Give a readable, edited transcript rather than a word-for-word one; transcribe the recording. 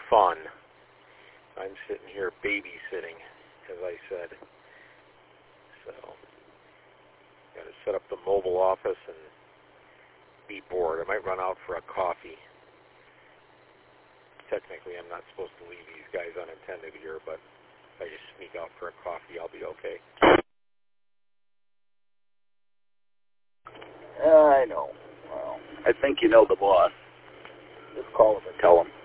fun. I'm sitting here babysitting, as I said. So, got to set up the mobile office and be bored. I might run out for a coffee. Technically, I'm not supposed to leave these guys unattended here, but if I just sneak out for a coffee, I'll be okay. I know. Well, I think you know the boss. Just call him and tell him.